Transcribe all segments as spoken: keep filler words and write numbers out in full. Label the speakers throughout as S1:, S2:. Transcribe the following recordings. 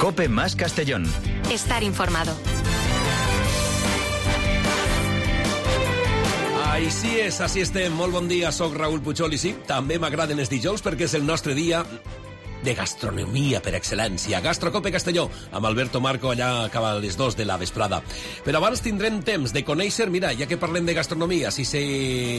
S1: COPE más Castellón.
S2: Estar informado.
S3: Així és, així estem. Molt bon dia, soc Raül Pujol i sí, també m'agraden els dijous perquè és el nostre dia de gastronomia per excel·lència. Gastrocope Castelló, amb Alberto Marco allà acaba a les dos de la vesprada. Però abans tindrem temps de conèixer, mira, ja que parlem de gastronomia, si se...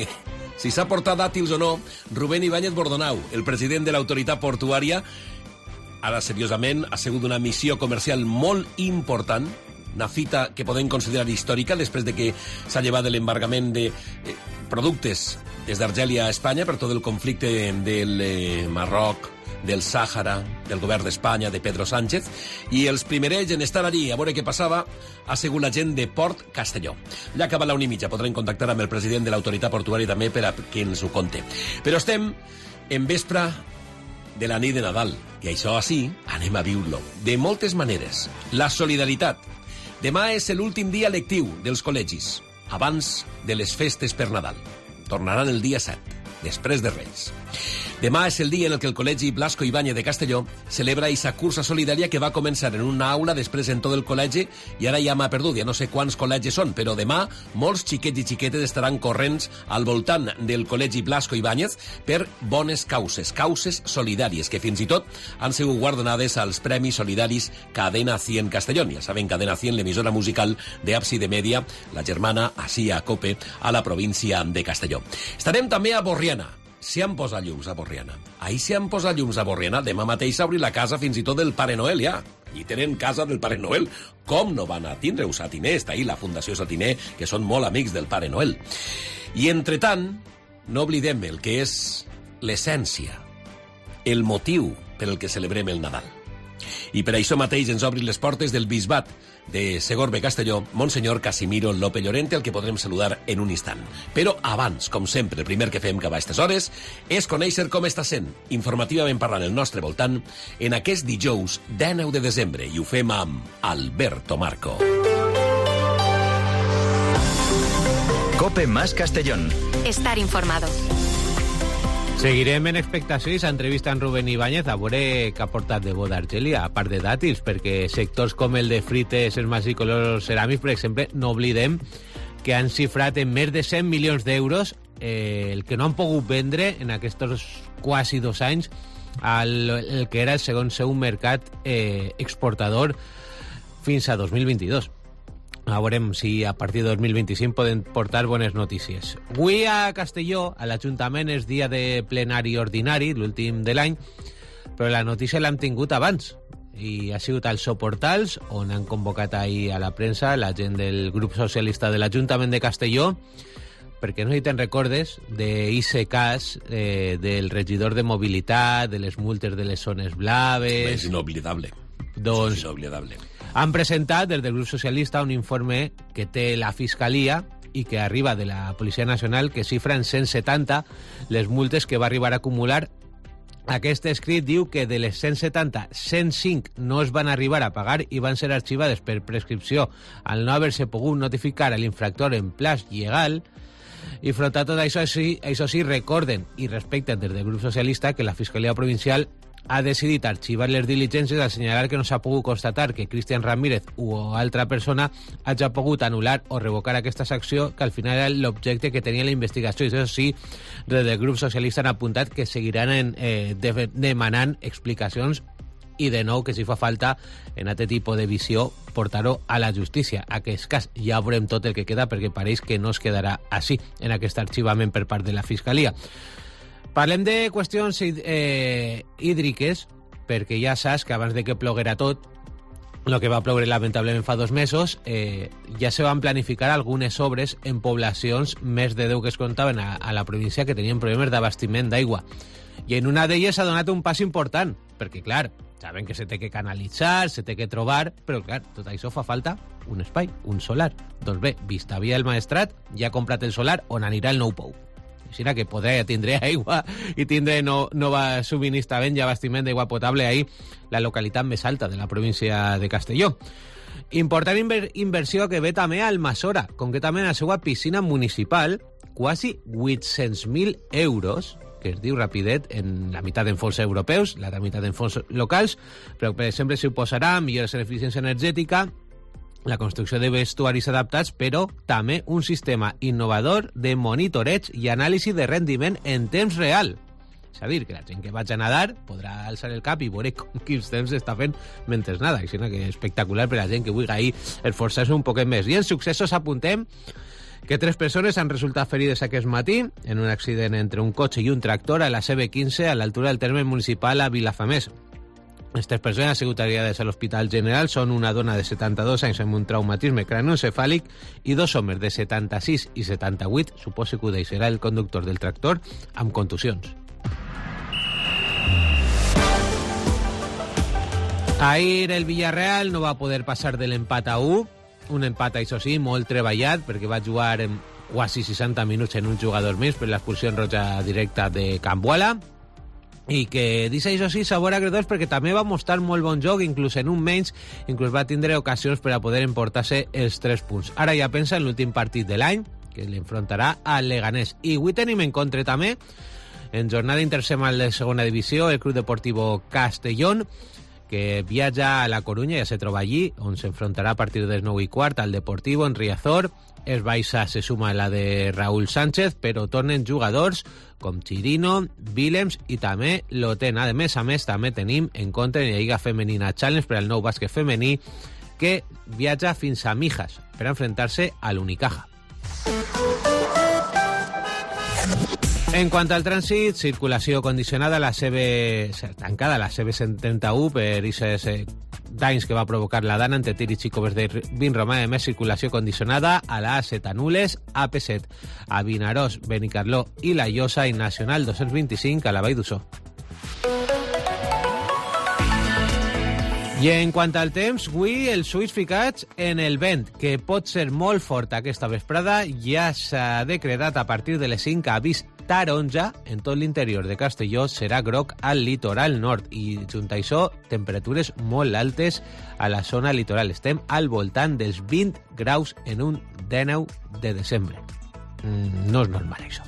S3: si s'ha portat dàtils o no, Rubén Ibáñez Bordonau, el president de l'autoritat portuària, ara seriosament, ha sigut una missió comercial molt important, una fita que podem considerar històrica després de que s'ha llevat l'embargament de eh, productes des d'Argèlia a Espanya per tot el conflicte del eh, Marroc, del Sàhara, del govern d'Espanya, de Pedro Sánchez, i els primerets en estar allí a veure què passava ha sigut la gent de Port Castelló. Ja acaba la una i mitja, podrem contactar amb el president de l'autoritat portuària també per a que ens ho conte. Però estem en vespre de la nit de Nadal, i això així anem a viure-lo de moltes maneres. La solidaritat. Demà és l'últim dia lectiu dels col·legis, abans de les festes per Nadal. Tornaran el dia set, després de Reis. Demà és el dia en el que el Col·legi Blasco Ibáñez de Castelló celebra aquesta cursa solidària que va començar en una aula, després en tot el col·legi, i ara ja m'ha perdut, ja no sé quants col·legis són, però demà molts xiquets i xiquetes estaran corrents al voltant del Col·legi Blasco Ibáñez per bones causes, causes solidàries, que fins i tot han sigut guardonades als Premis Solidaris Cadena cent Castellón. Ja saben, Cadena cent, l'emissora musical d'Àpside Media, la germana, així a COPE, a la província de Castelló. Estarem també a Borriana. Si han posat llums a Borriana. Ahir si han posat llums a Borriana, demà mateix s'obri la casa fins i tot del Pare Noel, ja. I tenen casa del Pare Noel. Com no van a tindre-ho? Satiner, està ahí la Fundació Satiner, que són molt amics del Pare Noel. I, entretant, no oblidem el que és l'essència, el motiu per el que celebrem el Nadal. I per això mateix ens obrin les portes del bisbat de Segorbe Castelló, Monsenyor Casimiro López Llorente, el que podrem saludar en un instant. Però abans, com sempre, el primer que fem cap a aquestes hores és conèixer com està sent, informativament parlant, el nostre voltant, en aquest dijous dinou de desembre, i ho fem amb Alberto Marco.
S1: COPE más Castellón.
S2: Estar informado.
S4: Seguirem en expectació i s'entrevista en Rubén Ibáñez a veure què ha portat de bo d'Argèlia, a part de dàtils, perquè sectors com el de frites, esmals i colors ceràmics, per exemple, no oblidem que han xifrat en més de cent milions d'euros eh, el que no han pogut vendre en aquests quasi dos anys al, el que era el segon seu mercat eh, exportador fins a dos mil vint-i-dos. A veurem si a partir de dos mil vint-i-cinc poden portar bones notícies. Avui a Castelló, a l'Ajuntament, és dia de plenari ordinari, l'últim de l'any, però la notícia l'hem tingut abans. I ha sigut als Soportals, on han convocat ahir a la premsa la gent del grup socialista de l'Ajuntament de Castelló, perquè no sé si te'n recordes d'Ice cas eh, del regidor de mobilitat, de les multes de les zones blaves...
S3: És inoblidable.
S4: Doncs...
S3: És inoblidable.
S4: Han presentat des del grup socialista un informe que té la Fiscalia i que arriba de la Policia Nacional, que xifra en cent setanta les multes que va arribar a acumular. Aquest escrit diu que de les cent setanta, cent cinc no es van arribar a pagar i van ser arxivades per prescripció al no haver-se pogut notificar a l'infractor en plaç legal. I front a tot això, sí, això sí, recorden i respecten des del grup socialista que la Fiscalia Provincial ha decidit arxivar les diligències al assenyalar que no s'ha pogut constatar que Cristian Ramírez o altra persona hagi pogut anul·lar o revocar aquesta acció, que al final era l'objecte que tenia la investigació. I això sí, des del grup socialista han apuntat que seguiran en, eh, de, demanant explicacions i, de nou, que si fa falta en aquest tipus de visió portar-ho a la justícia. A aquest cas ja veurem tot el que queda, perquè pareix que no es quedarà així en aquest arxivament per part de la Fiscalia. Parlem de qüestions eh, hídriques, perquè ja saps que abans de que ploguera tot, el que va ploure lamentablement fa dos mesos, eh, ja se van planificar algunes obres en poblacions més de deu que es comptaven a, a la província que tenien problemes d'abastiment d'aigua. I en una d'elles s'ha donat un pas important, perquè, clar, saben que se té que canalitzar, se té que trobar, però, clar, tot això fa falta un espai, un solar. Doncs bé, Vistavia el Maestrat ja ha comprat el solar on anirà el nou pou. Així que podrà tindre aigua i tindre no, nova subministrament i abastiment d'aigua potable ahir, la localitat més alta de la província de Castelló. Important inver inversió que ve també al Almassora, concretament a la seva piscina municipal, quasi vuit-cents mil euros que es diu rapidet, en la meitat en fons europeus, la meitat en fons locals, però per exemple suposarà millores en eficiència energètica, la construcció de vestuaris adaptats, però també un sistema innovador de monitoreig i anàlisi de rendiment en temps real. És a dir, que la gent que vagi a nadar podrà alçar el cap i veure com quins temps està fent mentre nada. Així que és espectacular per a la gent que vulgui ahir esforçar-se un poquet més. I en successos apuntem que tres persones han resultat ferides aquest matí en un accident entre un cotxe i un tractor a la C B quinze a l'altura del terme municipal a Vilafamés. Aquestes persones secretariades a l'Hospital General són una dona de setanta-dos anys amb un traumatisme cranioencefàlic i dos homes de setanta-sis i setanta-vuit, suposo que ho deixarà el conductor del tractor, amb contusions. Ahir el Villarreal no va poder passar de l'empat a u, un empat, això sí, molt treballat, perquè va jugar en quasi seixanta minuts en un jugador més per l'expulsió roja directa de Cambuala, i que dice això sí, sabor agredolç, perquè també va mostrar molt bon joc, inclús en un menys, inclús va tindre ocasions per a poder emportar-se els tres punts. Ara ja pensa en l'últim partit de l'any, que l'enfrontarà al Leganés. I avui tenim en compte també, en jornada intersemanal de segona divisió, el Club Deportivo Castellón, que viatja a la Corunya, ja se troba allí, on s'enfrontarà a partir de les nou i quart al Deportivo en Riazor. Es baixa se suma la de Raúl Sánchez, però tornen jugadors com Chirino, Willems i també Lotena. A més a més, també tenim en compte en la Lliga Femenina Challenge per al nou bàsquet femení, que viatja fins a Mijas per enfrontar-se a l'Unicaja. En quant al trànsit, circulació condicionada a la C B... tancada a la C B cent trenta-u per aquests danys que va provocar la dana entre Tir i Xicoves de Vinromà. A més, circulació condicionada a la A set a Nules, A P set a Vinaròs, Benicarló i la Llosa i Nacional dos-cents vint-i-cinc a la Vall d'Uixó. I en quant al temps, avui els ulls ficats en el vent, que pot ser molt fort aquesta vesprada. Ja s'ha decretat a partir de les cinc avís taronja en tot l'interior de Castelló, serà groc al litoral nord i junt a això temperatures molt altes a la zona litoral. Estem al voltant dels vint graus en un dinou de desembre. Mm, no és normal això.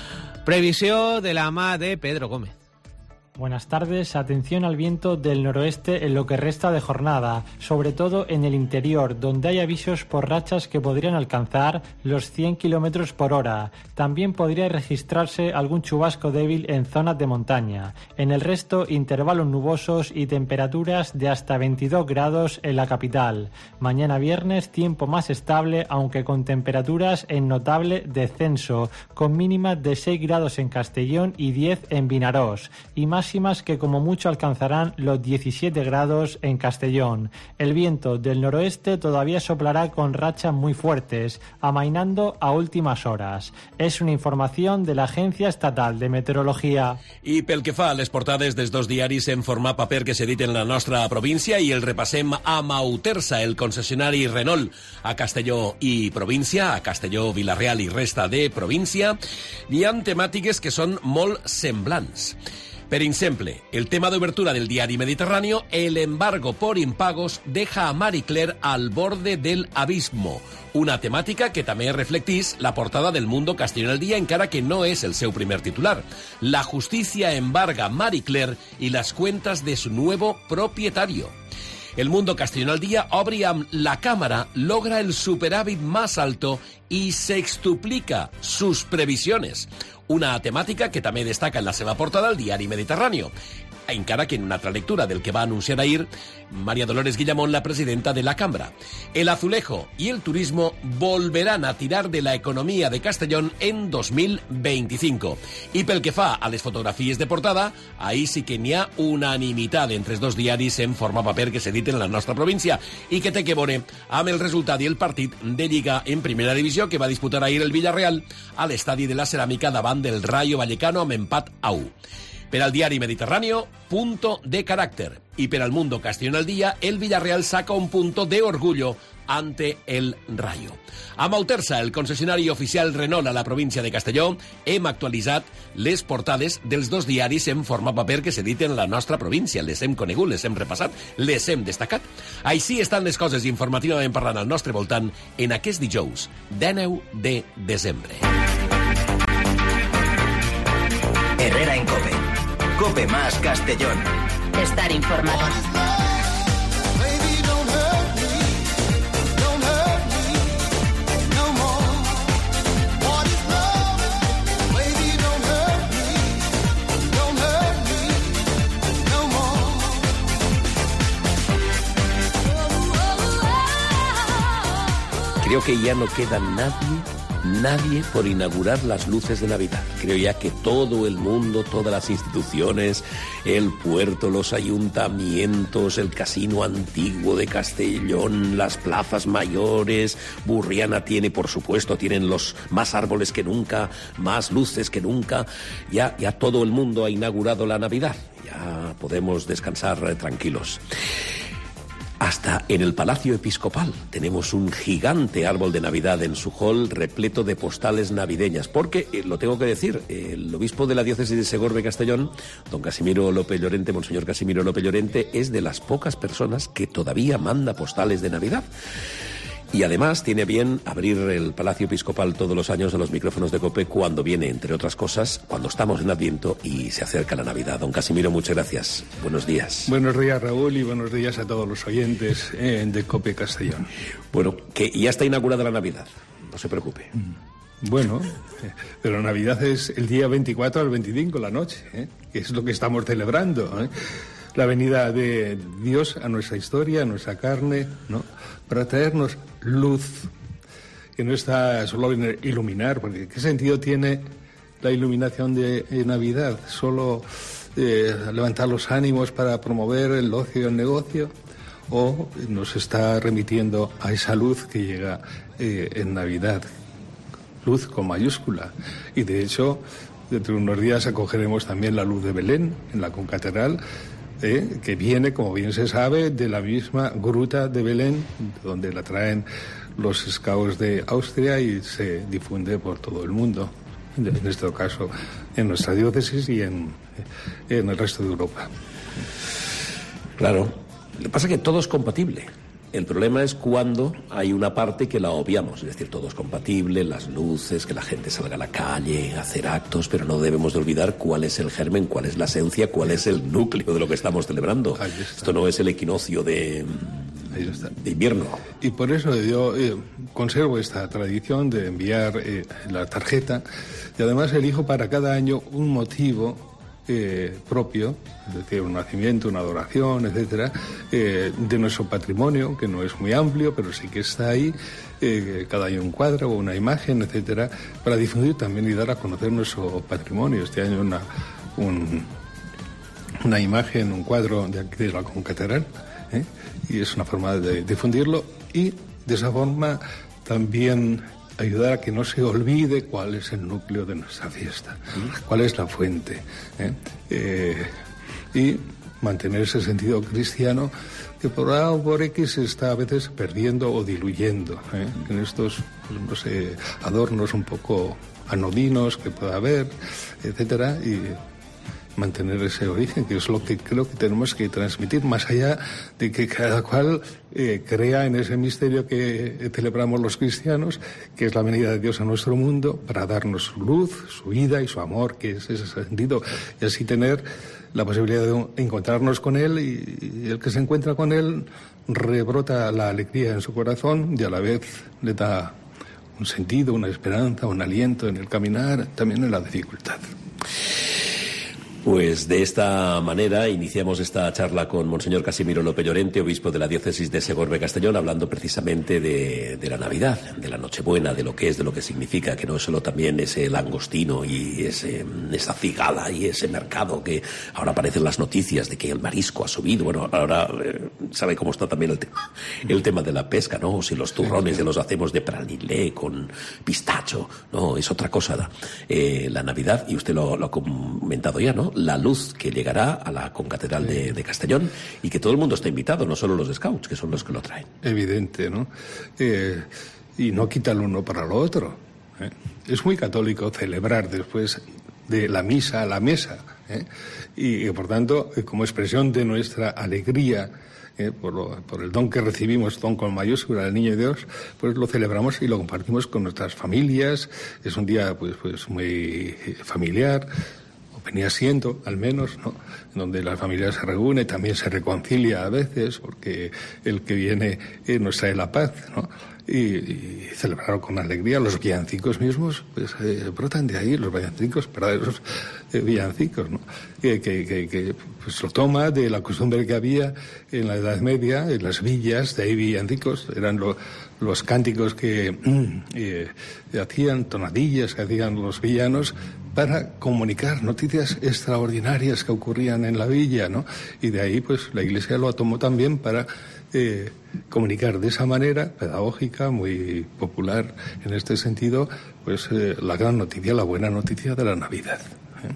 S4: Previsió de la mà de Pedro Gómez.
S5: Buenas tardes. Atención al viento del noroeste en lo que resta de jornada, sobre todo en el interior, donde hay avisos por rachas que podrían alcanzar los cien kilómetros por hora. También podría registrarse algún chubasco débil en zonas de montaña. En el resto, intervalos nubosos y temperaturas de hasta veintidós grados en la capital. Mañana viernes, tiempo más estable, aunque con temperaturas en notable descenso, con mínimas de seis grados en Castellón y diez en Vinaròs, y más máximas que como mucho alcanzarán los diecisiete grados en Castellón. El viento del noroeste todavía soplará con rachas muy fuertes, amainando a últimas horas. Es una información de la Agencia Estatal de Meteorología.
S3: I pel que fa a les portades dels dos diaris en format paper que s'editen en la nostra província, i el repassem a Mautersa, el concessionari Renault a Castelló i província, a Castelló, Vila-real i resta de província, hi ha temàtiques que són molt semblants. Per exemple, el tema de obertura del diario Mediterráneo, el embargo por impagos deja a Marie Claire al borde del abismo. Una temàtica que també reflectís la portada del Mundo Castellón al Día, encara que no és el seu primer titular. La justicia embarga a Marie Claire y las cuentas de su nuevo propietario. El Mundo Castellón al Día obre amb la Cámara logra el superávit más alto y sextuplica sus previsiones. Una temàtica que també destaca en la seva portada el diari Mediterráneo, encara que en una altra lectura del que va anunciar ahir María Dolores Guillamón, la presidenta de la Cámara. El azulejo y el turismo volverán a tirar de la economía de Castellón en dos mil veinticinco. I pel que fa a les fotografies de portada, ahí sí que n'hi ha unanimitat entre els dos diaris en forma paper que s'editen en la nostra província i que té que veure amb el resultat i el partit de Lliga en primera divisió que va disputar ahir el Villarreal a l'estadi de la Ceràmica davant del Rayo Vallecano amb empat a u. Per al diari Mediterráneo, punto de carácter. Y per al Mundo Castellón al Día, el Villarreal saca un punto de orgullo ante el Rayo. A Mautersa, el concessionari oficial Renault a la província de Castelló, hem actualitzat les portades dels dos diaris en forma paper que s'editen a la nostra província. Les hem conegut, les hem repassat, les hem destacat. Així estan les coses informativament parlant al nostre voltant en aquest dijous, dinou de desembre.
S1: Herrera en COPE. COPE más Castellón.
S2: Estar informado.
S3: Creo que ya no queda nadie, nadie por inaugurar las luces de Navidad. Creo ya que todo el mundo, todas las instituciones, el puerto, los ayuntamientos, el casino antiguo de Castellón, las plazas mayores, Burriana tiene, por supuesto, tienen los más árboles que nunca, más luces que nunca. Ya, ya todo el mundo ha inaugurado la Navidad. Ya podemos descansar eh, tranquilos. Hasta en el Palacio Episcopal tenemos un gigante árbol de Navidad en su hall repleto de postales navideñas, porque, eh, lo tengo que decir, el obispo de la diócesis de Segorbe-Castellón, don Casimiro López Llorente, monseñor Casimiro López Llorente, es de las pocas personas que todavía manda postales de Navidad. Y además tiene bien abrir el Palacio Episcopal todos los años a los micrófonos de COPE cuando viene, entre otras cosas, cuando estamos en Adviento y se acerca la Navidad. Don Casimiro, muchas gracias. Buenos días.
S6: Buenos días, Raúl, y buenos días a todos los oyentes eh, de COPE Castellón.
S3: Bueno, que ya está inaugurada la Navidad, no se preocupe.
S6: Bueno, eh, pero Navidad es el día veinticuatro al veinticinco, la noche, eh, que es lo que estamos celebrando, ¿eh? La venida de Dios a nuestra historia, a nuestra carne, ¿no? Para traernos luz, que no está solo en iluminar, porque ¿qué sentido tiene la iluminación de Navidad? ¿Solo eh, levantar los ánimos para promover el ocio y el negocio? ¿O nos está remitiendo a esa luz que llega eh, en Navidad? Luz con mayúscula. Y de hecho, dentro de unos días acogeremos también la luz de Belén en la concatedral, Eh, que viene, como bien se sabe, de la misma gruta de Belén, donde la traen los scouts de Austria y se difunde por todo el mundo, en este caso en nuestra diócesis y en, en el resto de Europa.
S3: Claro, lo que pasa es que todo es compatible. El problema es cuando hay una parte que la obviamos, es decir, todo es compatible, las luces, que la gente salga a la calle, hacer actos, pero no debemos de olvidar cuál es el germen, cuál es la esencia, cuál es el núcleo de lo que estamos celebrando. Esto no es el equinoccio de, de invierno.
S6: Y por eso yo eh, conservo esta tradición de enviar eh, la tarjeta y además elijo para cada año un motivo Eh, propio, es decir, un nacimiento, una adoración, etcétera, eh, de nuestro patrimonio, que no es muy amplio, pero sí que está ahí, eh, cada año un cuadro o una imagen, etcétera, para difundir también y dar a conocer nuestro patrimonio. Este año una, un, una imagen, un cuadro de aquí de la concatedral, ¿eh? Y es una forma de difundirlo y de esa forma también ayudar a que no se olvide cuál es el núcleo de nuestra fiesta, cuál es la fuente, ¿eh? Eh, y mantener ese sentido cristiano que por A o por X se está a veces perdiendo o diluyendo, ¿eh? En estos, no sé, adornos un poco anodinos que pueda haber, etcétera, y mantener ese origen, que es lo que creo que tenemos que transmitir, más allá de que cada cual eh, crea en ese misterio que celebramos los cristianos, que es la venida de Dios a nuestro mundo, para darnos su luz, su vida y su amor, que es ese sentido, y así tener la posibilidad de encontrarnos con Él, y, y el que se encuentra con Él rebrota la alegría en su corazón y a la vez le da un sentido, una esperanza, un aliento en el caminar, también en la dificultad.
S3: Pues de esta manera iniciamos esta charla con Monseñor Casimiro López Llorente, obispo de la diócesis de Segorbe-Castellón, hablando precisamente de, de la Navidad, de la Nochebuena, de lo que es, de lo que significa, que no es solo también ese langostino y ese, esa cigala y ese mercado que ahora aparecen las noticias de que el marisco ha subido. Bueno, ahora eh, sabe cómo está también el tema, el tema de la pesca, ¿no? Si los turrones ya los hacemos de pralinlé con pistacho, no, es otra cosa. Eh, la Navidad, y usted lo, lo ha comentado ya, ¿no? La luz que llegará a la concatedral de, de Castellón y que todo el mundo está invitado, no solo los scouts, que son los que lo traen.
S6: Evidente, ¿no? Eh, y no quita el uno para lo otro, ¿eh? Es muy católico celebrar después de la misa a la mesa, ¿eh? Y, y por tanto, como expresión de nuestra alegría, Eh, por, lo, por el don que recibimos, don con mayúscula, el Niño de Dios, pues lo celebramos y lo compartimos con nuestras familias. Es un día pues, pues muy familiar. venía siendo, al menos, ¿no? Donde la familia se reúne, también se reconcilia a veces, porque el que viene eh, nos trae la paz, ¿no? Y, y celebraron con alegría. Los villancicos mismos pues eh, brotan de ahí, los villancicos, verdaderos eh, villancicos, ¿no? Que, que, que, que pues lo toma de la costumbre que había en la Edad Media, en las villas, de ahí villancicos, eran lo, los cánticos que eh, hacían, tonadillas que hacían los villanos para comunicar noticias extraordinarias que ocurrían en la villa, ¿no? Y de ahí pues la Iglesia lo tomó también para Eh, comunicar de esa manera pedagógica, muy popular en este sentido, pues eh, la gran noticia, la buena noticia de la Navidad. ¿eh?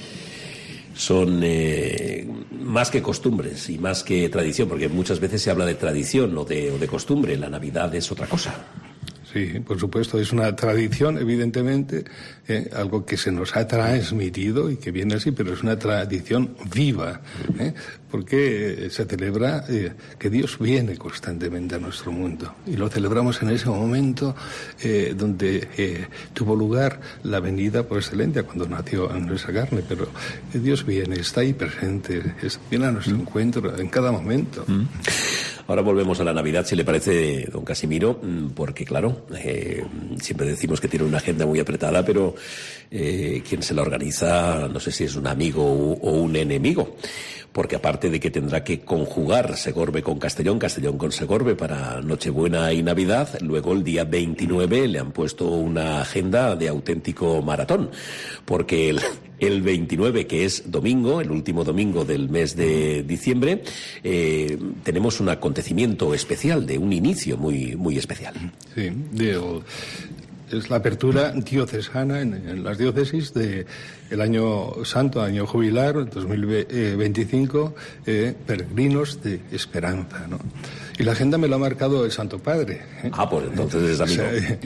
S3: Son eh, más que costumbres y más que tradición, porque muchas veces se habla de tradición o de, o de costumbre. La Navidad es otra cosa.
S6: Sí, por supuesto, es una tradición, evidentemente, eh, algo que se nos ha transmitido y que viene así, pero es una tradición viva, ¿eh? porque eh, se celebra eh, que Dios viene constantemente a nuestro mundo y lo celebramos en ese momento eh, donde eh, tuvo lugar la venida por excelencia, cuando nació en nuestra carne, pero eh, Dios viene, está ahí presente, es, viene a nuestro mm. encuentro en cada momento.
S3: Mm. Ahora volvemos a la Navidad, si le parece, don Casimiro, porque claro, eh, siempre decimos que tiene una agenda muy apretada, pero eh, quien se la organiza, no sé si es un amigo o un enemigo, porque aparte de que tendrá que conjugar Segorbe con Castellón, Castellón con Segorbe para Nochebuena y Navidad, luego el día veintinueve le han puesto una agenda de auténtico maratón, porque el... El veintinueve, que es domingo, el último domingo del mes de diciembre, eh, tenemos un acontecimiento especial, de un inicio muy muy especial.
S6: Sí, de, es la apertura diocesana en, en las diócesis de el año santo, año jubilar, dos mil veinticinco, eh, peregrinos de esperanza, ¿no? Y la agenda me lo ha marcado el Santo Padre. ¿eh?
S3: Ah, pues entonces es amigo.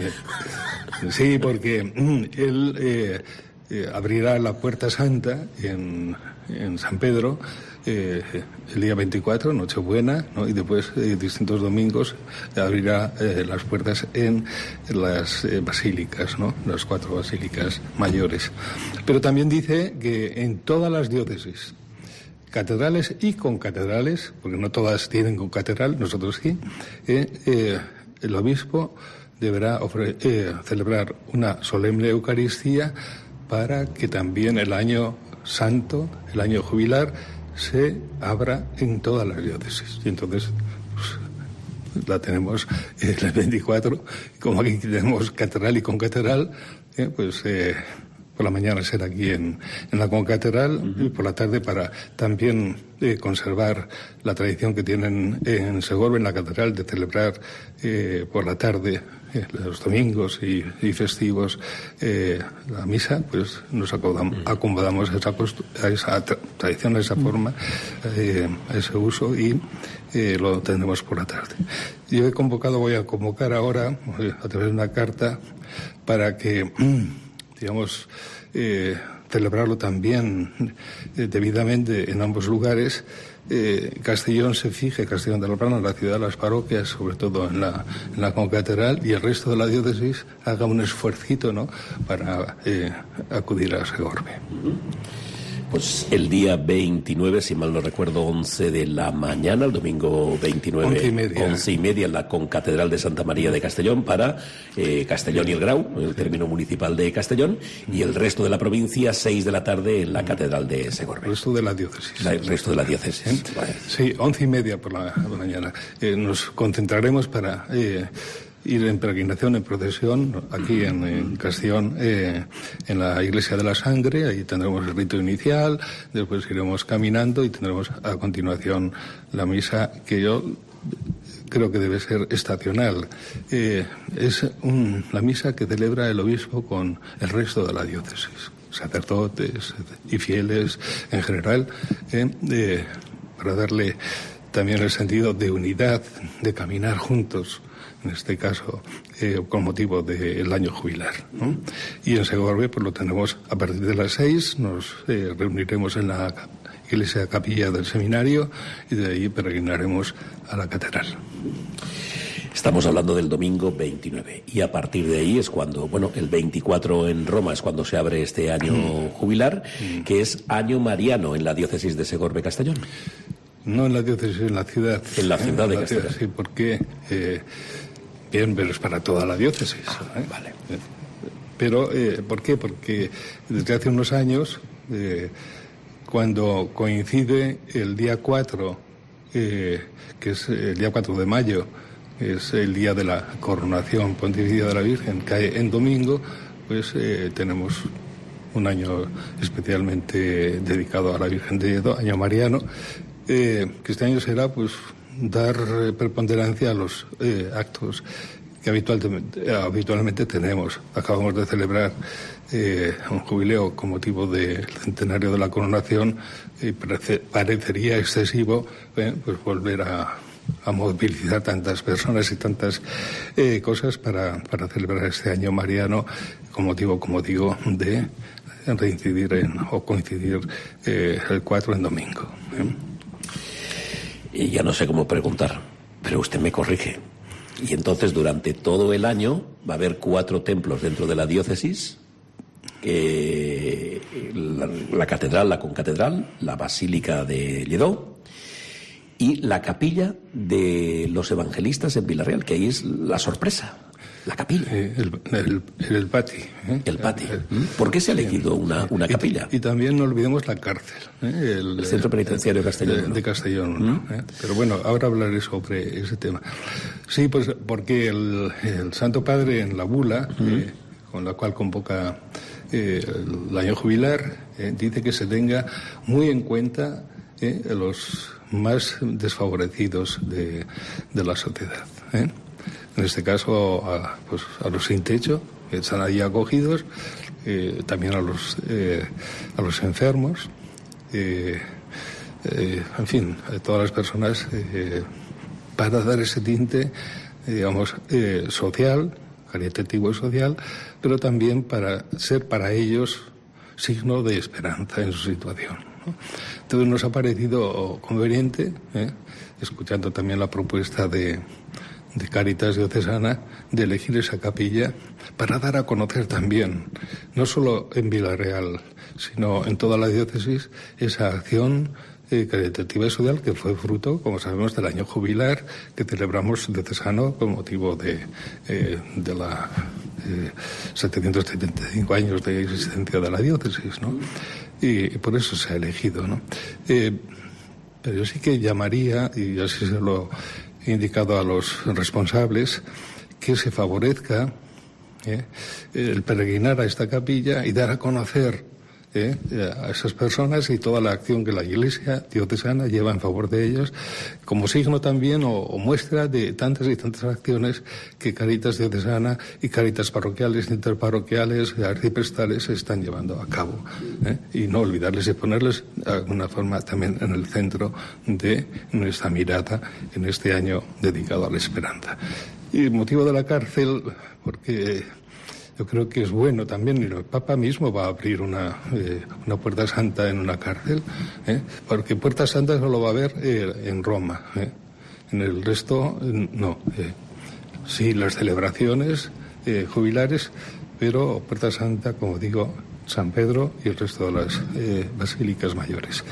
S6: Sí, porque mm, él... Eh, Eh, abrirá la Puerta Santa en, en San Pedro eh, el día veinticuatro, Nochebuena, ¿no? Y después eh, distintos domingos abrirá eh, las puertas en las eh, basílicas, ¿no? Las cuatro basílicas mayores. Pero también dice que en todas las diócesis, catedrales y concatedrales, porque no todas tienen concatedral, nosotros sí, eh, eh, el obispo deberá ofre- eh, celebrar una solemne Eucaristía para que también el año santo, el año jubilar, se abra en todas las diócesis. Y entonces pues, la tenemos eh, el veinticuatro, como aquí tenemos catedral y concatedral, eh, pues eh, por la mañana será aquí en, en la concatedral uh-huh. y por la tarde para también eh, conservar la tradición que tienen en Segorbe, en la catedral, de celebrar eh, por la tarde, eh, los domingos y, y festivos, eh, la misa, pues nos acomodamos, uh-huh. acomodamos a esa, costu- a esa tra- tradición, a esa uh-huh. forma, eh, a ese uso, y eh, lo tendremos por la tarde. Yo he convocado, voy a convocar ahora, eh, a través de una carta, para que... digamos, eh, celebrarlo también eh, debidamente en ambos lugares. Eh, Castellón se fije, Castellón de la Plana, la ciudad de las parroquias, sobre todo en la, en la concatedral, y el resto de la diócesis haga un esfuercito, ¿no?, para eh, acudir a Segorbe.
S3: Pues el día veintinueve, si mal no recuerdo, once de la mañana, el domingo veintinueve,
S6: once y media,
S3: once y media en la Concatedral de Santa María de Castellón para eh, Castellón y el Grau, el término municipal de Castellón, y el resto de la provincia, seis de la tarde en la Catedral de Segorbe.
S6: El resto de la diócesis.
S3: La, el resto de la diócesis.
S6: ¿Eh? Vale. Sí, once y media por la, por la mañana. Eh, nos concentraremos para... Eh, ir en peregrinación, en procesión, aquí en, en Castellón, eh, en la Iglesia de la Sangre. Ahí tendremos el rito inicial, después iremos caminando y tendremos a continuación la misa, que yo creo que debe ser estacional. Eh, es un, la misa que celebra el obispo con el resto de la diócesis, sacerdotes y fieles en general, eh, eh, para darle también el sentido de unidad, de caminar juntos, en este caso, eh, con motivo del año jubilar, ¿no? Y en Segorbe, pues lo tenemos a partir de las seis, nos eh, reuniremos en la iglesia capilla del seminario y de ahí peregrinaremos a la catedral.
S3: Estamos hablando del domingo veintinueve y a partir de ahí es cuando, bueno, el veinticuatro en Roma es cuando se abre este año jubilar, que es año mariano en la diócesis de Segorbe-Castellón.
S6: No en la diócesis, en la ciudad.
S3: En la ciudad
S6: ¿eh?
S3: de Castellón.
S6: Sí, porque, eh, bien, pero es para toda la diócesis.
S3: Ah,
S6: ¿eh?
S3: vale.
S6: Pero, eh, ¿por qué? Porque desde hace unos años, eh, cuando coincide el día cuatro, eh, que es el día cuatro de mayo, es el día de la coronación pontificia de la Virgen, cae en domingo, pues eh, tenemos un año especialmente dedicado a la Virgen de Lledó, año mariano, eh, que este año será pues dar preponderancia a los eh, actos que habitualmente, habitualmente tenemos. Acabamos de celebrar eh, un jubileo con motivo del centenario de la coronación y parece, parecería excesivo eh, pues volver a a movilizar tantas personas y tantas eh, cosas para, para celebrar este año mariano con motivo, como digo, de reincidir en, o coincidir eh, el cuatro en domingo. ¿eh?
S3: Y ya no sé cómo preguntar, pero usted me corrige. Y entonces durante todo el año va a haber cuatro templos dentro de la diócesis, eh, la, la catedral, la concatedral, la basílica de Lledó, y la capilla de los evangelistas en Villarreal, que ahí es la sorpresa, la capilla.
S6: Eh, el, el, el, el Pati. ¿eh?
S3: El Pati. ¿Por qué se ha elegido una, una capilla?
S6: Y, y también no olvidemos la cárcel. ¿eh? El,
S3: el Centro Penitenciario de Castellón.
S6: De,
S3: ¿no?
S6: de Castellón. ¿no? ¿eh? Pero bueno, ahora hablaré sobre ese tema. Sí, pues porque el, el Santo Padre en la bula, uh-huh. eh, con la cual convoca eh, el año jubilar, eh, dice que se tenga muy en cuenta eh, los más desfavorecidos de, de la sociedad. ¿eh? En este caso, a, pues, a los sin techo, que están allí acogidos, eh, también a los, eh, a los enfermos, eh, eh, en fin, a todas las personas, eh, para dar ese tinte, eh, digamos, eh, social, caritativo y social, pero también para ser para ellos signo de esperanza en su situación. Entonces nos ha parecido conveniente, ¿eh? escuchando también la propuesta de, de Cáritas Diocesana, de elegir esa capilla para dar a conocer también, no solo en Villarreal, sino en toda la diócesis, esa acción eh, caritativa y social que fue fruto, como sabemos, del año jubilar que celebramos diocesano con motivo de, eh, de la eh, setecientos setenta y cinco años de existencia de la diócesis, ¿no? Y, y por eso se ha elegido, ¿no? Eh, pero yo sí que llamaría, y así se lo he indicado a los responsables, que se favorezca eh, el peregrinar a esta capilla y dar a conocer eh, a esas personas y toda la acción que la Iglesia diocesana lleva en favor de ellos, como signo también o, o muestra de tantas y tantas acciones que Cáritas Diocesana y Cáritas parroquiales, interparroquiales, arciprestales están llevando a cabo. ¿eh? Y no olvidarles y ponerles de alguna forma también en el centro de nuestra mirada en este año dedicado a la esperanza. Y el motivo de la cárcel, porque yo creo que es bueno también, y el Papa mismo va a abrir una, eh, una puerta santa en una cárcel, ¿eh? porque puerta santa solo va a haber eh, en Roma, ¿eh? en el resto no. Eh, sí, las celebraciones eh, jubilares, pero puerta santa, como digo, San Pedro y el resto de las eh, basílicas mayores.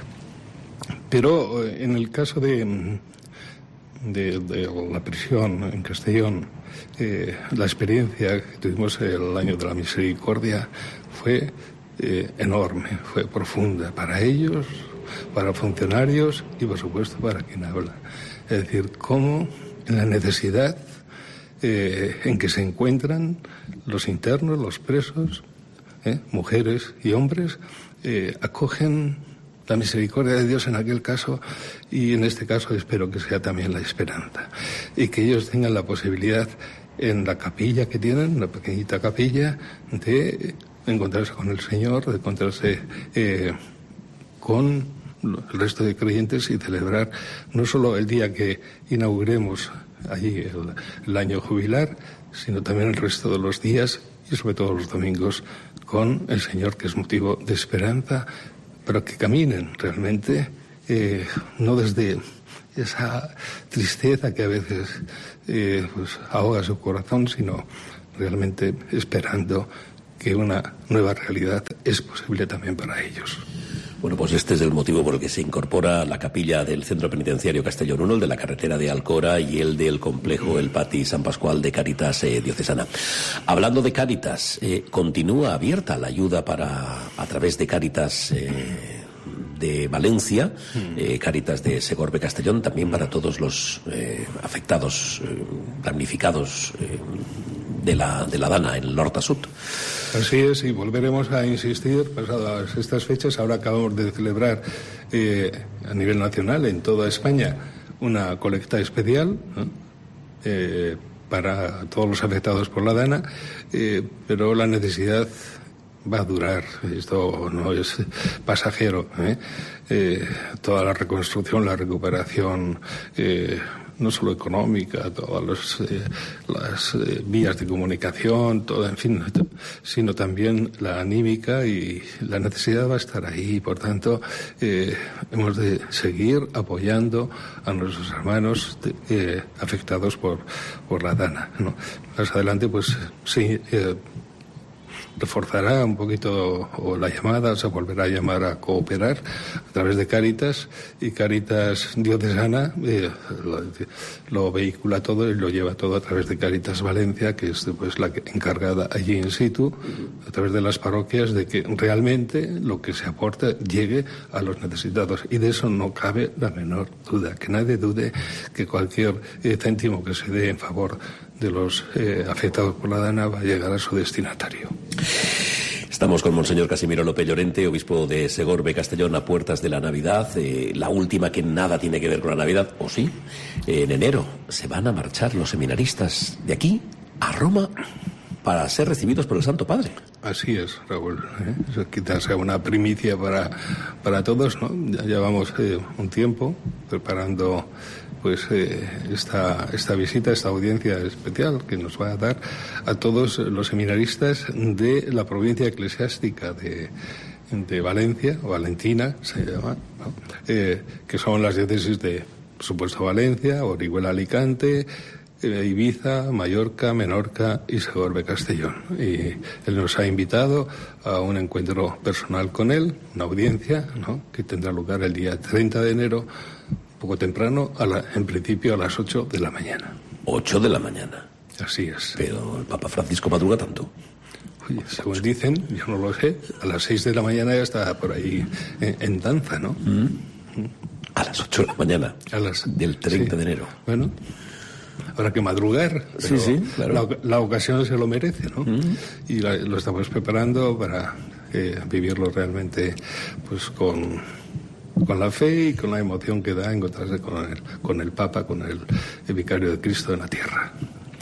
S6: Pero eh, en el caso de, de, de la prisión en Castellón, Eh, la experiencia que tuvimos el año de la misericordia fue eh, enorme, fue profunda para ellos, para funcionarios y por supuesto para quien habla. Es decir, cómo en la necesidad eh, en que se encuentran los internos, los presos, eh, mujeres y hombres, eh, acogen la misericordia de Dios en aquel caso y en este caso espero que sea también la esperanza y que ellos tengan la posibilidad en la capilla que tienen, una pequeñita capilla, de encontrarse con el Señor, de encontrarse eh, con el resto de creyentes y celebrar no solo el día que inauguremos allí el, el año jubilar, sino también el resto de los días y sobre todo los domingos con el Señor, que es motivo de esperanza, pero que caminen realmente, eh, no desde esa tristeza que a veces eh, pues, ahoga su corazón, sino realmente esperando que una nueva realidad es posible también para ellos.
S3: Bueno, pues este es el motivo por el que se incorpora la capilla del Centro Penitenciario Castellón uno, el de la carretera de Alcora y el del complejo El Pati San Pascual de Cáritas eh, Diocesana. Hablando de Cáritas, eh, continúa abierta la ayuda para a través de Cáritas eh, de Valencia, eh, Cáritas de Segorbe Castellón, también para todos los eh, afectados, eh, damnificados eh, de la de la Dana en el Horta Sud.
S6: Así es, y volveremos a insistir pasadas estas fechas. Ahora acabamos de celebrar eh, a nivel nacional en toda España una colecta especial, ¿no? eh, para todos los afectados por la Dana, eh, pero la necesidad va a durar, esto no es pasajero, ¿eh? Eh, toda la reconstrucción, la recuperación, eh, no solo económica, todas los, eh, las eh, vías de comunicación, todo, en fin, sino también la anímica, y la necesidad va a estar ahí. Por tanto, eh, hemos de seguir apoyando a nuestros hermanos de, eh, afectados por, por la Dana, ¿no? Más adelante, pues sí, eh, reforzará un poquito o la llamada, se volverá a llamar a cooperar a través de Cáritas, y Cáritas Diocesana eh, lo, lo vehicula todo y lo lleva todo a través de Cáritas Valencia, que es pues la que, encargada allí in situ, a través de las parroquias, de que realmente lo que se aporta llegue a los necesitados, y de eso no cabe la menor duda, que nadie dude que cualquier eh, céntimo que se dé en favor de los eh, afectados por la Dana va a llegar a su destinatario.
S3: Estamos con Monseñor Casimiro López Llorente, obispo de Segorbe Castellón, a puertas de la Navidad, eh, la última que nada tiene que ver con la Navidad, ¿o sí? Eh, en enero se van a marchar los seminaristas de aquí a Roma para ser recibidos por el Santo Padre.
S6: Así es, Raúl. ¿eh? Eso quizás sea una primicia para, para todos, ¿no? Ya llevamos eh, un tiempo preparando pues eh, esta, esta visita, esta audiencia especial que nos va a dar a todos los seminaristas de la provincia eclesiástica de, de Valencia, o Valentina se llama, ¿no? eh, que son las diócesis de, por supuesto, Valencia, Orihuela, Alicante, eh, Ibiza, Mallorca, Menorca y Segorbe Castellón. Y él nos ha invitado a un encuentro personal con él, una audiencia, ¿no?, que tendrá lugar el día treinta de enero, poco temprano, a la, en principio a las ocho de la mañana.
S3: ocho de la mañana.
S6: Así es.
S3: Pero el Papa Francisco madruga tanto.
S6: Oye, según dicen, yo no lo sé, a las seis de la mañana ya está por ahí en, en danza, ¿no?
S3: Mm. Mm. A las ocho de la mañana.
S6: A las,
S3: del treinta sí. de enero.
S6: Bueno, habrá que madrugar.
S3: Sí, sí, claro.
S6: La, la ocasión se lo merece, ¿no?
S3: Mm.
S6: Y la, lo estamos preparando para eh, vivirlo realmente, pues con... con la fe y con la emoción que da encontrarse con el, con el Papa, con el, el vicario de Cristo en la tierra.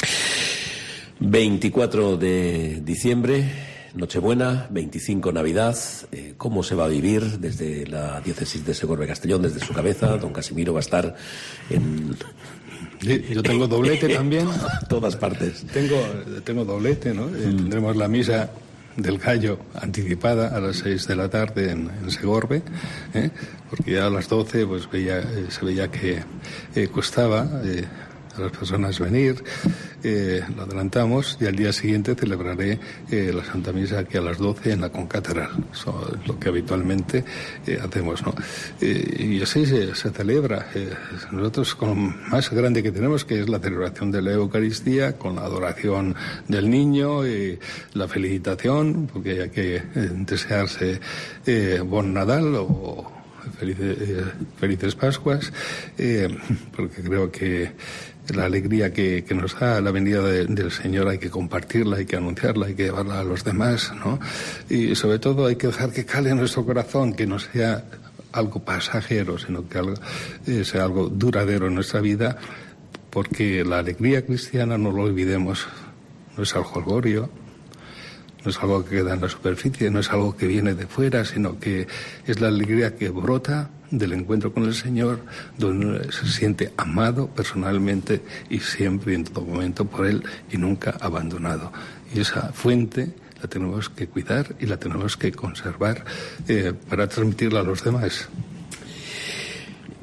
S3: veinticuatro de diciembre, Nochebuena, veinticinco Navidad. Eh, ¿Cómo se va a vivir desde la diócesis de Segorbe Castellón, desde su cabeza? Don Casimiro va a estar en...
S6: Sí, yo tengo doblete también.
S3: Todas partes.
S6: Tengo, tengo doblete, ¿no? Mm. Eh, tendremos la misa del Gallo anticipada a las seis de la tarde en, en Segorbe, ¿eh? Porque ya a las doce pues veía, eh, se veía que eh, costaba eh, a las personas venir, eh, lo adelantamos, y al día siguiente celebraré eh, la Santa Misa aquí a las doce en la concatedral. Eso es lo que habitualmente eh, hacemos, ¿no? Eh, y así se, se celebra. Eh, nosotros con lo más grande que tenemos, que es la celebración de la Eucaristía, con la adoración del niño, y la felicitación, porque hay que eh, desearse eh, Bon Nadal o felices, eh, felices Pascuas, eh, porque creo que la alegría que, que nos da la venida de, del Señor hay que compartirla, hay que anunciarla, hay que llevarla a los demás, ¿no? Y sobre todo hay que dejar que cale en nuestro corazón, que no sea algo pasajero, sino que algo, eh, sea algo duradero en nuestra vida, porque la alegría cristiana, no lo olvidemos, no es algo jolgorio, no es algo que queda en la superficie, no es algo que viene de fuera, sino que es la alegría que brota del encuentro con el Señor, donde se siente amado personalmente y siempre y en todo momento por Él, y nunca abandonado. Y esa fuente la tenemos que cuidar y la tenemos que conservar eh, para transmitirla a los demás.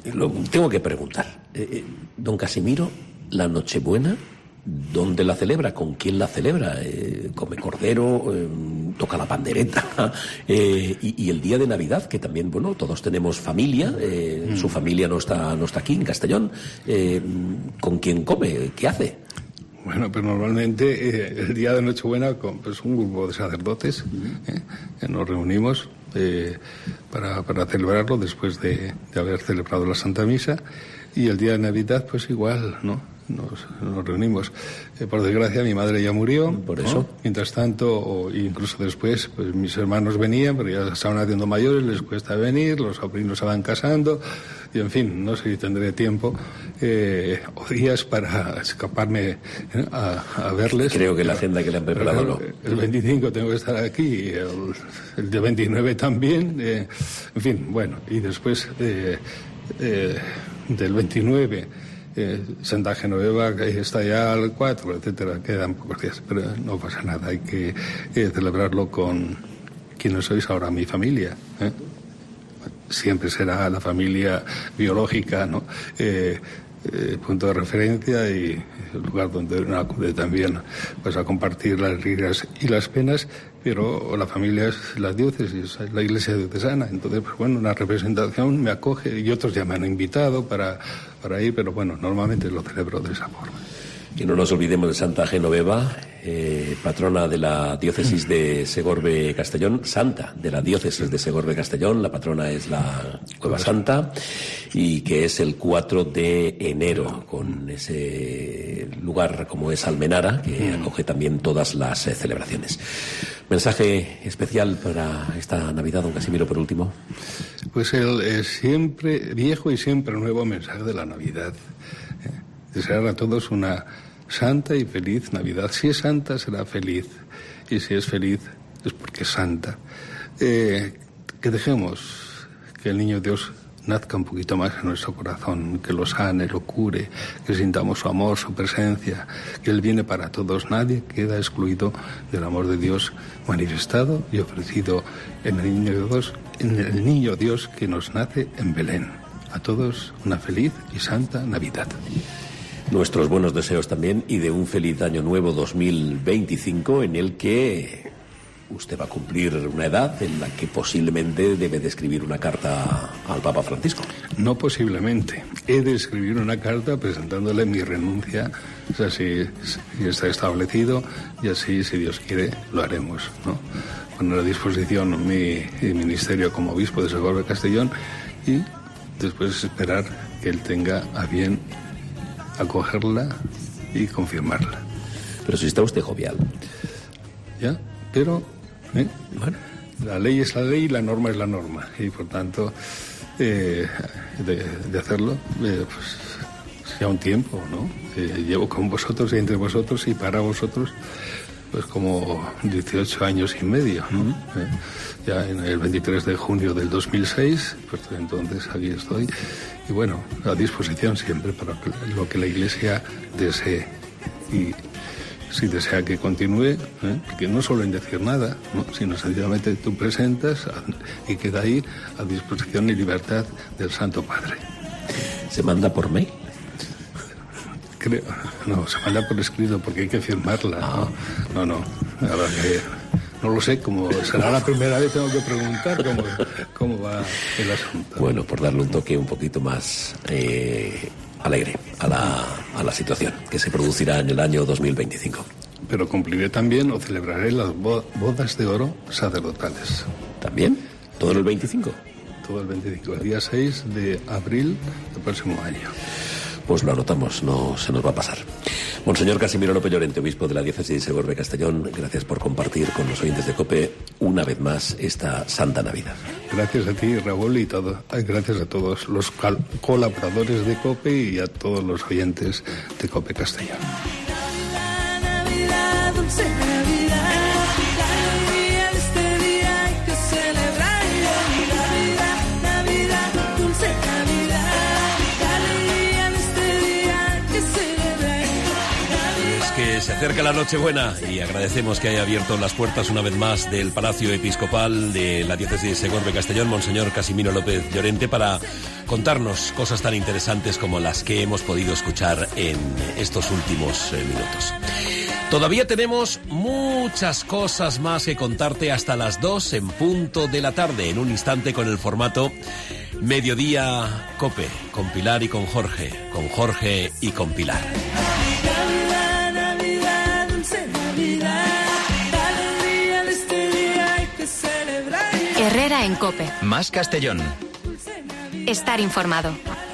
S3: Lo tengo que preguntar. Eh, eh, don Casimiro, la Nochebuena, ¿dónde la celebra? ¿Con quién la celebra? Eh, ¿Come cordero? Eh, ¿Toca la pandereta? Eh, y, y el día de Navidad, que también, bueno, todos tenemos familia. Eh, mm. Su familia no está, no está aquí, en Castellón. Eh, ¿Con quién come? ¿Qué hace?
S6: Bueno, pues normalmente eh, el día de Nochebuena, con pues, un grupo de sacerdotes, eh, que nos reunimos eh, para, para celebrarlo después de, de haber celebrado la Santa Misa, y el día de Navidad, pues igual, ¿no? Nos, nos reunimos. Eh, por desgracia, mi madre ya murió.
S3: Por eso.
S6: ¿no? Mientras tanto, o incluso después, pues mis hermanos venían, pero ya estaban haciendo mayores, les cuesta venir, los sobrinos se van casando, y en fin, no sé si tendré tiempo eh, o días para escaparme eh, a, a verles.
S3: Creo que la agenda que le han preparado no.
S6: El veinticinco tengo que estar aquí, el, el de veintinueve también, eh, en fin, bueno, y después eh, eh, del veintinueve... Eh, Santa Genoveva está ya al cuatro, etcétera, quedan pocos días, pero no pasa nada, hay que eh, celebrarlo con quienes sois ahora mi familia, ¿eh? Siempre será la familia biológica, ¿no? Eh, eh, punto de referencia y el lugar donde uno acude también pues a compartir las risas y las penas, pero la familia es la diócesis, es la iglesia diocesana, entonces pues bueno, una representación me acoge y otros ya me han invitado para, para ir, pero bueno, normalmente lo celebro de esa forma.
S3: Y no nos olvidemos de Santa Genoveva, eh, patrona de la diócesis de Segorbe-Castellón, santa de la diócesis de Segorbe-Castellón, la patrona es la Cueva Santa, y que es el cuatro de enero, con ese lugar como es Almenara, que acoge también todas las eh, celebraciones. ¿Mensaje especial para esta Navidad, don Casimiro, por último?
S6: Pues el eh, siempre viejo y siempre nuevo mensaje de la Navidad. Eh, desear a todos una santa y feliz Navidad. Si es santa, será feliz. Y si es feliz, es porque es santa. Eh, que dejemos que el niño Dios nazca un poquito más en nuestro corazón, que lo sane, lo cure, que sintamos su amor, su presencia, que Él viene para todos. Nadie queda excluido del amor de Dios manifestado y ofrecido en el niño Dios, en el niño Dios que nos nace en Belén. A todos una feliz y santa Navidad.
S3: Nuestros buenos deseos también y de un feliz año nuevo dos mil veinticinco en el que usted va a cumplir una edad en la que posiblemente debe de escribir una carta al Papa Francisco.
S6: No posiblemente. He de escribir una carta presentándole mi renuncia. O sea, si, si está establecido y así, si Dios quiere, lo haremos, ¿no? Poner a disposición mi, mi ministerio como obispo de Segorbe-Castellón y después esperar que él tenga a bien acogerla y confirmarla.
S3: Pero si está usted jovial.
S6: Ya, pero ¿eh?
S3: Bueno.
S6: La ley es la ley y la norma es la norma. Y por tanto, eh, de, de hacerlo, eh, pues ya un tiempo, ¿no? Eh, llevo con vosotros y entre vosotros y para vosotros, pues como dieciocho años y medio, ¿no? Uh-huh. Eh, ya en el veintitrés de junio del dos mil seis, pues entonces aquí estoy. Y bueno, a disposición siempre para lo que la Iglesia desee. Y si desea que continúe, ¿eh? Porque no solo en decir nada, ¿no? Sino sencillamente tú presentas y queda ahí a disposición y libertad del Santo Padre.
S3: ¿Se manda por mail?
S6: Creo, no, se manda por escrito porque hay que firmarla. Ah. No, no, no, la verdad que no lo sé, como será la primera vez tengo que preguntar cómo, cómo va el asunto.
S3: Bueno, por darle un toque un poquito más eh, alegre a la, a la situación que se producirá en el año dos mil veinticinco.
S6: Pero cumpliré también o celebraré las bodas de oro sacerdotales.
S3: ¿También? ¿Todo el veinticinco?
S6: Todo el veinticinco, el día seis de abril del próximo año.
S3: Pues lo anotamos, no se nos va a pasar. Monseñor Casimiro López Llorente, obispo de la diócesis de Segorbe-Castellón, gracias por compartir con los oyentes de COPE una vez más esta Santa Navidad.
S6: Gracias a ti, Raúl, y todo, gracias a todos los colaboradores de COPE y a todos los oyentes de COPE Castellón.
S7: Navidad, Navidad, dulce Navidad, Navidad, este día hay que celebrar. Navidad, Navidad, dulce Navidad.
S3: Que se acerca la Nochebuena y agradecemos que haya abierto las puertas una vez más del Palacio Episcopal de la diócesis de Segorbe-Castellón, Monseñor Casimiro López Llorente, para contarnos cosas tan interesantes como las que hemos podido escuchar en estos últimos eh, minutos. Todavía tenemos muchas cosas más que contarte hasta las dos en punto de la tarde, en un instante con el formato Mediodía Cope, con Pilar y con Jorge, con Jorge y con Pilar.
S7: Navidad, Navidad, dulce Navidad, alegría de este día hay que celebrar.
S2: Herrera en Cope.
S1: Más Castellón.
S2: Estar informado.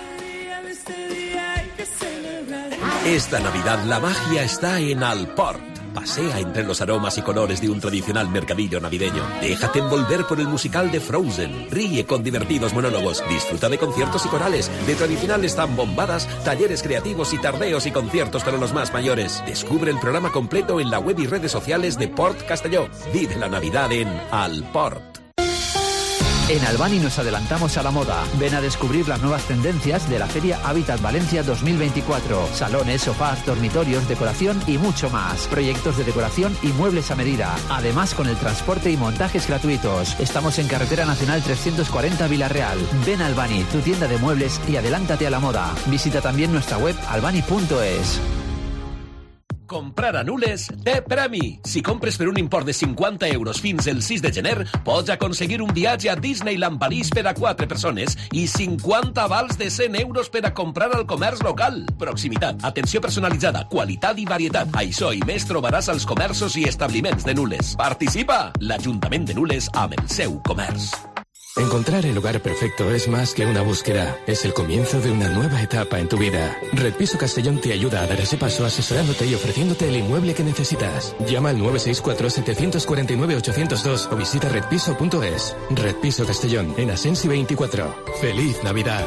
S3: Esta Navidad la magia está en Alport. Pasea entre los aromas y colores de un tradicional mercadillo navideño. Déjate envolver por el musical de Frozen. Ríe con divertidos monólogos. Disfruta de conciertos y corales, de tradicionales zambombadas, talleres creativos y tardeos y conciertos para los más mayores. Descubre el programa completo en la web y redes sociales de Port Castelló. Vive la Navidad en Alport.
S8: En Albani nos adelantamos a la moda. Ven a descubrir las nuevas tendencias de la Feria Habitat Valencia dos mil veinticuatro. Salones, sofás, dormitorios, decoración y mucho más. Proyectos de decoración y muebles a medida. Además, con el transporte y montajes gratuitos. Estamos en Carretera Nacional trescientos cuarenta Villarreal. Ven a Albani, tu tienda de muebles, y adelántate a la moda. Visita también nuestra web albani punto es.
S3: Comprar a Nules té premi. Si compres per un import de cinquanta euros fins el sis de gener, pots aconseguir un viatge a Disneyland París per a quatre persones i cinquanta vals de cent euros per a comprar al comerç local. Proximitat, atenció personalitzada, qualitat i varietat. Això i més trobaràs als comerços i establiments de Nules. Participa! L'Ajuntament de Nules amb el seu comerç.
S9: Encontrar el lugar perfecto es más que una búsqueda, es el comienzo de una nueva etapa en tu vida. Red Piso Castellón te ayuda a dar ese paso asesorándote y ofreciéndote el inmueble que necesitas. Llama al nueve seis cuatro, siete cuatro nueve, ocho cero dos o visita red piso punto es. Red Piso Castellón, en Asensi veinticuatro. ¡Feliz Navidad!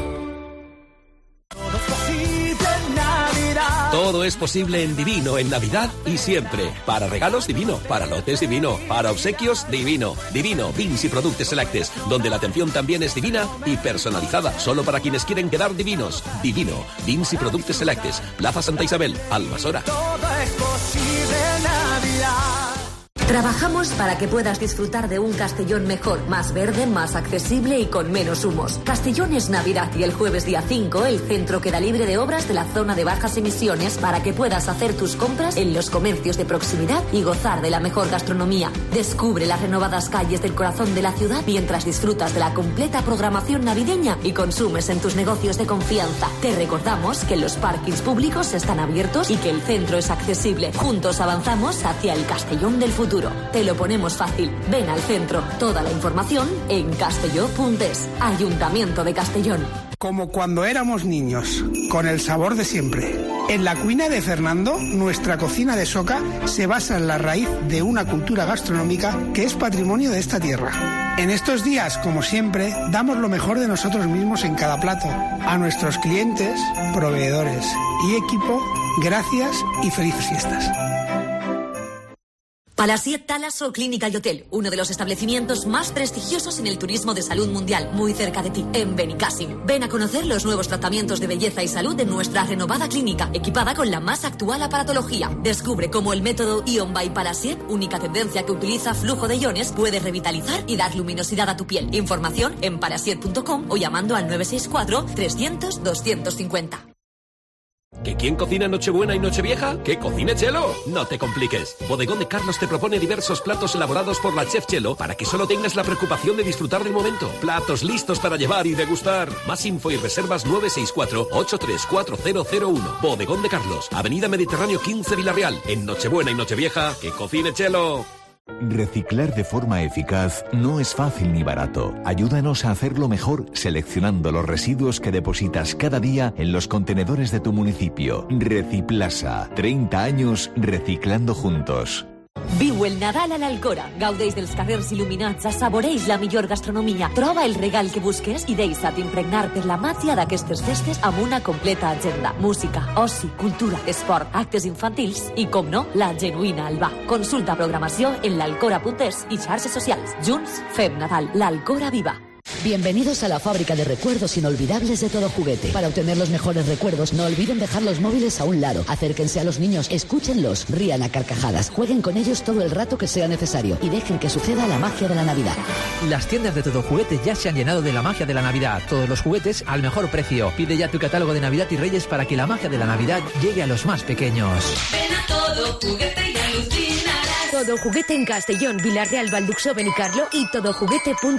S3: Todo es posible en Divino, en Navidad y siempre. Para regalos, Divino. Para lotes, Divino. Para obsequios, Divino. Divino, vins y productos selectes, donde la atención también es divina y personalizada. Solo para quienes quieren quedar divinos. Divino, vins y productos selectes. Plaza Santa Isabel, Almasora.
S7: Todo es posible en Navidad.
S10: Trabajamos para que puedas disfrutar de un Castellón mejor, más verde, más accesible y con menos humos. Castellón es Navidad y el jueves día cinco el centro queda libre de obras de la zona de bajas emisiones para que puedas hacer tus compras en los comercios de proximidad y gozar de la mejor gastronomía. Descubre las renovadas calles del corazón de la ciudad mientras disfrutas de la completa programación navideña y consumes en tus negocios de confianza. Te recordamos que los parkings públicos están abiertos y que el centro es accesible. Juntos avanzamos hacia el Castellón del futuro. Te lo ponemos fácil. Ven al centro. Toda la información en castelló punto es. Ayuntamiento de Castellón.
S11: Como cuando éramos niños, con el sabor de siempre. En la cuina de Fernando, nuestra cocina de soca se basa en la raíz de una cultura gastronómica que es patrimonio de esta tierra. En estos días, como siempre, damos lo mejor de nosotros mismos en cada plato. A nuestros clientes, proveedores y equipo, gracias y felices fiestas.
S10: Palasiet Talasso Clínica y Hotel, uno de los establecimientos más prestigiosos en el turismo de salud mundial, muy cerca de ti, en Benicàssim. Ven a conocer los nuevos tratamientos de belleza y salud de nuestra renovada clínica, equipada con la más actual aparatología. Descubre cómo el método Ion by Palasiet, única tendencia que utiliza flujo de iones, puede revitalizar y dar luminosidad a tu piel. Información en palasiet punto com o llamando al nueve seis cuatro, trescientos, doscientos cincuenta.
S3: ¿Que quién cocina Nochebuena y Nochevieja? ¡Que cocine Chelo! No te compliques. Bodegón de Carlos te propone diversos platos elaborados por la chef Chelo para que solo tengas la preocupación de disfrutar del momento. Platos listos para llevar y degustar. Más info y reservas nueve seis cuatro, ocho tres cuatro cero cero uno. Bodegón de Carlos, Avenida Mediterráneo quince Villarreal. En Nochebuena y Nochevieja, ¡que cocine Chelo!
S12: Reciclar de forma eficaz no es fácil ni barato. Ayúdanos a hacerlo mejor seleccionando los residuos que depositas cada día en los contenedores de tu municipio. Reciplasa. treinta años reciclando juntos.
S10: Viu el Nadal a l'Alcora. Gaudeix dels carrers il·luminats, assaboreix la millor gastronomia, troba el regal que busques i deixa't impregnar per la màgia d'aquestes festes amb una completa agenda. Música, oci, cultura, esport, actes infantils i, com no, la genuïna Albà. Consulta programació en l'alcora punt es i xarxes socials. Junts fem Nadal. L'Alcora viva.
S13: Bienvenidos a la fábrica de recuerdos inolvidables de Todo Juguete. Para obtener los mejores recuerdos, no olviden dejar los móviles a un lado. Acérquense a los niños, escúchenlos, rían a carcajadas, jueguen con ellos todo el rato que sea necesario y dejen que suceda la magia de la Navidad.
S8: Las tiendas de Todo Juguete ya se han llenado de la magia de la Navidad. Todos los juguetes al mejor precio. Pide ya tu catálogo de Navidad y Reyes para que la magia de la Navidad llegue a los más pequeños.
S14: Ven a Todo Juguete y alucinarás.
S15: Todo Juguete en Castellón, Vilar Real, Valduxó, Benicarlo y todojuguete punto